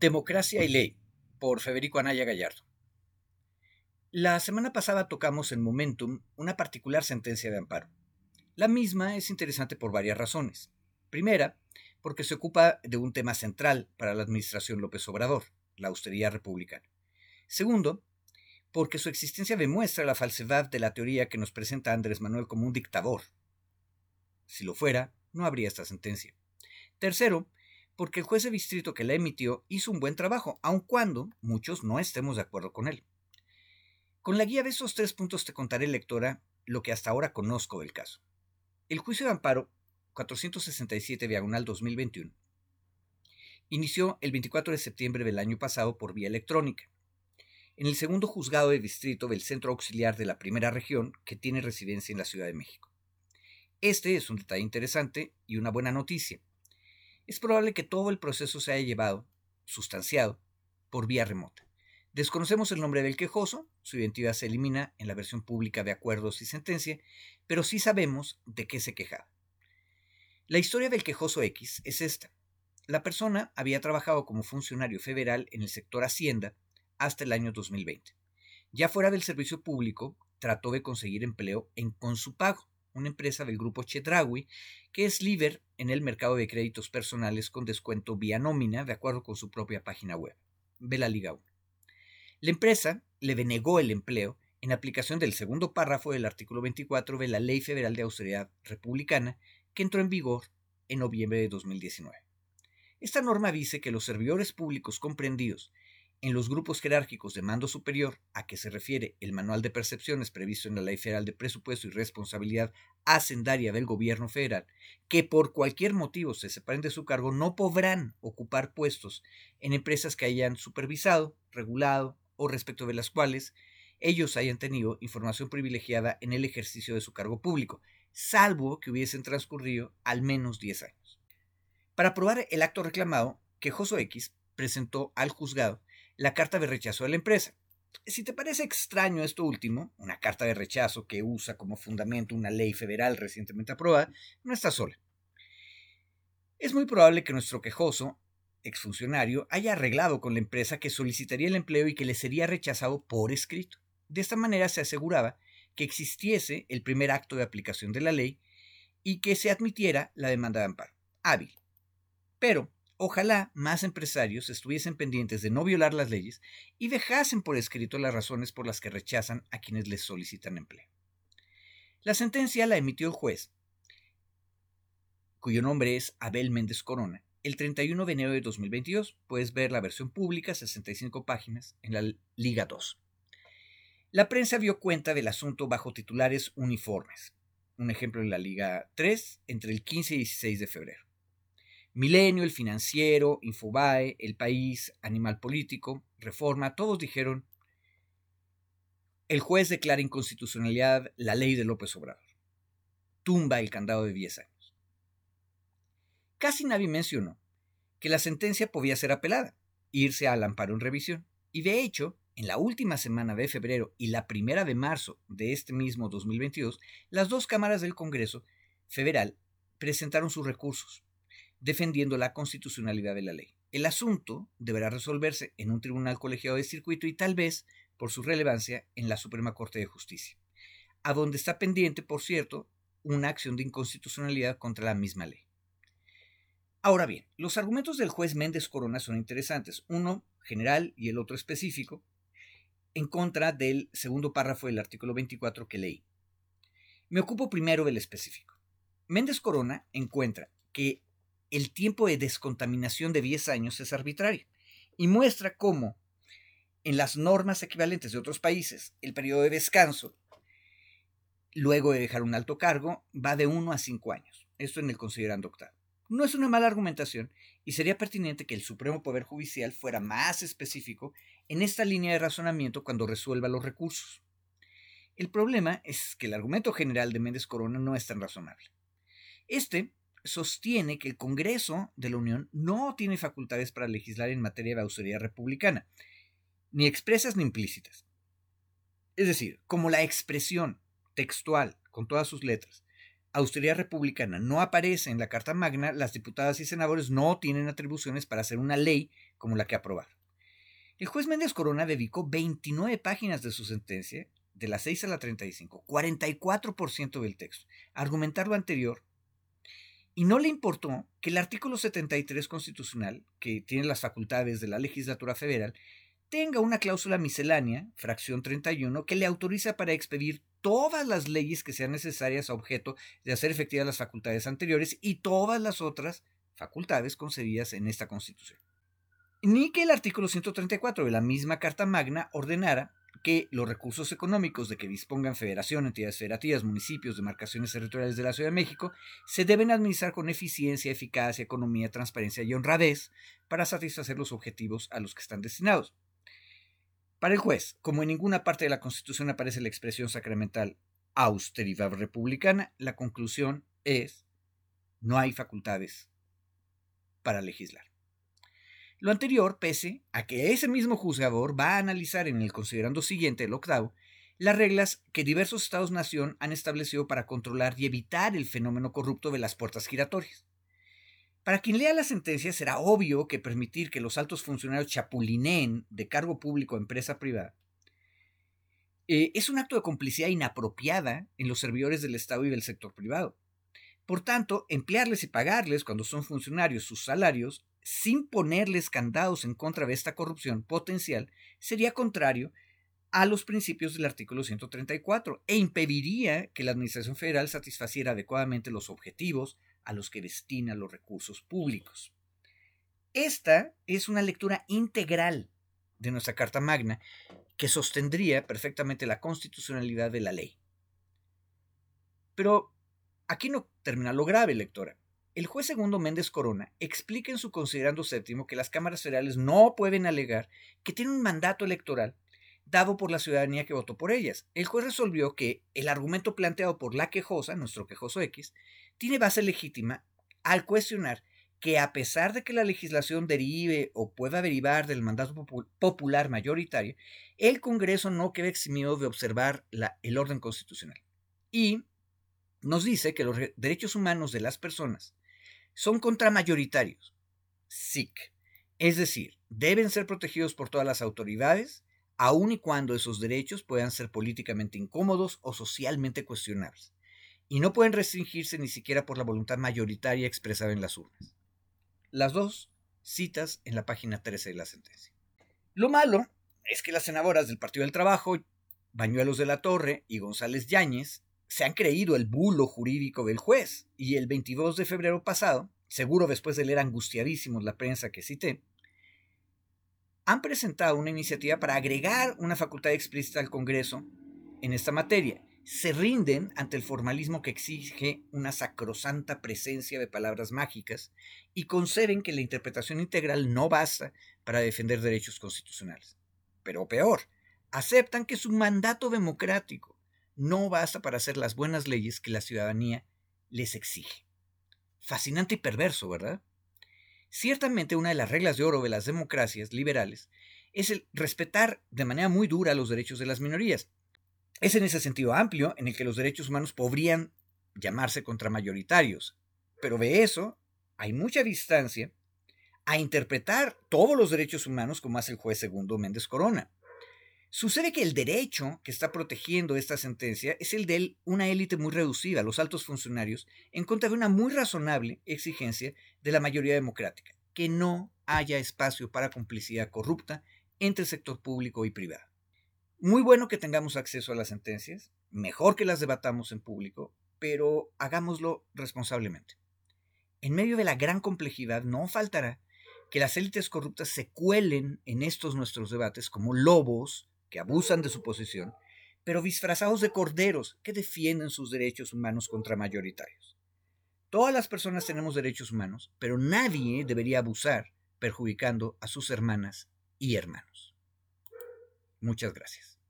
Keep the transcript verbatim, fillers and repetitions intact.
Democracia y Ley, por Federico Anaya Gallardo. La semana pasada tocamos en Momentum una particular sentencia de amparo. La misma es interesante por varias razones. Primera, porque se ocupa de un tema central para la administración López Obrador, la austeridad republicana. Segundo, porque su existencia demuestra la falsedad de la teoría que nos presenta Andrés Manuel como un dictador. Si lo fuera, no habría esta sentencia. Tercero, porque el juez de distrito que la emitió hizo un buen trabajo, aun cuando muchos no estemos de acuerdo con él. Con la guía de esos tres puntos te contaré, lectora, lo que hasta ahora conozco del caso. El juicio de amparo cuatrocientos sesenta y siete diagonal dos mil veintiuno inició el veinticuatro de septiembre del año pasado por vía electrónica, en el segundo juzgado de distrito del Centro Auxiliar de la Primera Región, que tiene residencia en la Ciudad de México. Este es un detalle interesante y una buena noticia. Es probable que todo el proceso se haya llevado, sustanciado, por vía remota. Desconocemos el nombre del quejoso, su identidad se elimina en la versión pública de acuerdos y sentencia, pero sí sabemos de qué se quejaba. La historia del quejoso X es esta. La persona había trabajado como funcionario federal en el sector Hacienda hasta el año dos mil veinte. Ya fuera del servicio público, trató de conseguir empleo en Consupago, una empresa del grupo Chedraui, que es líder en el mercado de créditos personales con descuento vía nómina, de acuerdo con su propia página web. Ve la Liga uno. La empresa le denegó el empleo en aplicación del segundo párrafo del artículo veinticuatro de la Ley Federal de Austeridad Republicana, que entró en vigor en noviembre de dos mil diecinueve. Esta norma dice que los servidores públicos comprendidos en los grupos jerárquicos de mando superior, a que se refiere el manual de percepciones previsto en la Ley Federal de Presupuesto y Responsabilidad Hacendaria del Gobierno Federal, que por cualquier motivo se separen de su cargo, no podrán ocupar puestos en empresas que hayan supervisado, regulado o respecto de las cuales ellos hayan tenido información privilegiada en el ejercicio de su cargo público, salvo que hubiesen transcurrido al menos diez años. Para probar el acto reclamado, quejoso X presentó al juzgado la carta de rechazo de la empresa. Si te parece extraño esto último, una carta de rechazo que usa como fundamento una ley federal recientemente aprobada, no está sola. Es muy probable que nuestro quejoso, exfuncionario, haya arreglado con la empresa que solicitaría el empleo y que le sería rechazado por escrito. De esta manera se aseguraba que existiese el primer acto de aplicación de la ley y que se admitiera la demanda de amparo. Hábil. Pero ojalá más empresarios estuviesen pendientes de no violar las leyes y dejasen por escrito las razones por las que rechazan a quienes les solicitan empleo. La sentencia la emitió el juez, cuyo nombre es Abel Méndez Corona, el treinta y uno de enero de dos mil veintidós. Puedes ver la versión pública, sesenta y cinco páginas, en la Liga dos. La prensa dio cuenta del asunto bajo titulares uniformes. Un ejemplo en la Liga tres, entre el quince y dieciséis de febrero. Milenio, El Financiero, Infobae, El País, Animal Político, Reforma, todos dijeron: el juez declara inconstitucionalidad la ley de López Obrador. Tumba el candado de diez años. Casi nadie mencionó que la sentencia podía ser apelada, irse al amparo en revisión, y de hecho, en la última semana de febrero y la primera de marzo de este mismo dos mil veintidós, las dos cámaras del Congreso Federal presentaron sus recursos, defendiendo la constitucionalidad de la ley. El asunto deberá resolverse en un tribunal colegiado de circuito y tal vez, por su relevancia, en la Suprema Corte de Justicia, a donde está pendiente, por cierto, una acción de inconstitucionalidad contra la misma ley. Ahora bien, los argumentos del juez Méndez Corona son interesantes, uno general y el otro específico, en contra del segundo párrafo del artículo veinticuatro que leí. Me ocupo primero del específico. Méndez Corona encuentra que el tiempo de descontaminación de diez años es arbitrario y muestra cómo en las normas equivalentes de otros países el periodo de descanso luego de dejar un alto cargo va de uno a cinco años. Esto en el considerando octavo. No es una mala argumentación y sería pertinente que el Supremo Poder Judicial fuera más específico en esta línea de razonamiento cuando resuelva los recursos. El problema es que el argumento general de Méndez Corona no es tan razonable. Este sostiene que el Congreso de la Unión no tiene facultades para legislar en materia de austeridad republicana, ni expresas ni implícitas. Es decir, como la expresión textual, con todas sus letras, austeridad republicana no aparece en la Carta Magna, las diputadas y senadores no tienen atribuciones para hacer una ley como la que aprobaron. El juez Méndez Corona dedicó veintinueve páginas de su sentencia, de la seis a la treinta y cinco, cuarenta y cuatro por ciento del texto, a argumentar lo anterior, y no le importó que el artículo setenta y tres constitucional, que tiene las facultades de la legislatura federal, tenga una cláusula miscelánea, fracción treinta y uno, que le autoriza para expedir todas las leyes que sean necesarias a objeto de hacer efectivas las facultades anteriores y todas las otras facultades concedidas en esta Constitución. Ni que el artículo ciento treinta y cuatro de la misma Carta Magna ordenara que los recursos económicos de que dispongan federación, entidades federativas, municipios, demarcaciones territoriales de la Ciudad de México se deben administrar con eficiencia, eficacia, economía, transparencia y honradez para satisfacer los objetivos a los que están destinados. Para el juez, como en ninguna parte de la Constitución aparece la expresión sacramental austeridad republicana, la conclusión es: no hay facultades para legislar. Lo anterior, pese a que ese mismo juzgador va a analizar en el considerando siguiente, el octavo, las reglas que diversos estados-nación han establecido para controlar y evitar el fenómeno corrupto de las puertas giratorias. Para quien lea la sentencia será obvio que permitir que los altos funcionarios chapulineen de cargo público a empresa privada eh, es un acto de complicidad inapropiada en los servidores del Estado y del sector privado. Por tanto, emplearles y pagarles cuando son funcionarios sus salarios sin ponerles candados en contra de esta corrupción potencial sería contrario a los principios del artículo ciento treinta y cuatro e impediría que la Administración Federal satisfaciera adecuadamente los objetivos a los que destina los recursos públicos. Esta es una lectura integral de nuestra Carta Magna que sostendría perfectamente la constitucionalidad de la ley. Pero aquí no termina lo grave, lectora. El juez segundo Méndez Corona explica en su considerando séptimo que las cámaras federales no pueden alegar que tienen un mandato electoral dado por la ciudadanía que votó por ellas. El juez resolvió que el argumento planteado por la quejosa, nuestro quejoso X, tiene base legítima al cuestionar que a pesar de que la legislación derive o pueda derivar del mandato popul- popular mayoritario, el Congreso no queda eximido de observar la, el orden constitucional. Y nos dice que los re- derechos humanos de las personas son contramayoritarios, S I C, es decir, deben ser protegidos por todas las autoridades, aun y cuando esos derechos puedan ser políticamente incómodos o socialmente cuestionables, y no pueden restringirse ni siquiera por la voluntad mayoritaria expresada en las urnas. Las dos citas en la página trece de la sentencia. Lo malo es que las senadoras del Partido del Trabajo, Bañuelos de la Torre y González Yáñez, se han creído el bulo jurídico del juez, y el veintidós de febrero pasado, seguro después de leer angustiadísimos la prensa que cité, han presentado una iniciativa para agregar una facultad explícita al Congreso en esta materia. Se rinden ante el formalismo que exige una sacrosanta presencia de palabras mágicas y conceden que la interpretación integral no basta para defender derechos constitucionales. Pero peor, aceptan que su mandato democrático no basta para hacer las buenas leyes que la ciudadanía les exige. Fascinante y perverso, ¿verdad? Ciertamente una de las reglas de oro de las democracias liberales es el respetar de manera muy dura los derechos de las minorías. Es en ese sentido amplio en el que los derechos humanos podrían llamarse contramayoritarios, pero de eso hay mucha distancia a interpretar todos los derechos humanos como hace el juez segundo Méndez Corona. Sucede que el derecho que está protegiendo esta sentencia es el de una élite muy reducida, los altos funcionarios, en contra de una muy razonable exigencia de la mayoría democrática, que no haya espacio para complicidad corrupta entre el sector público y privado. Muy bueno que tengamos acceso a las sentencias, mejor que las debatamos en público, pero hagámoslo responsablemente. En medio de la gran complejidad no faltará que las élites corruptas se cuelen en estos nuestros debates como lobos que abusan de su posición, pero disfrazados de corderos que defienden sus derechos humanos contra mayoritarios. Todas las personas tenemos derechos humanos, pero nadie debería abusar perjudicando a sus hermanas y hermanos. Muchas gracias.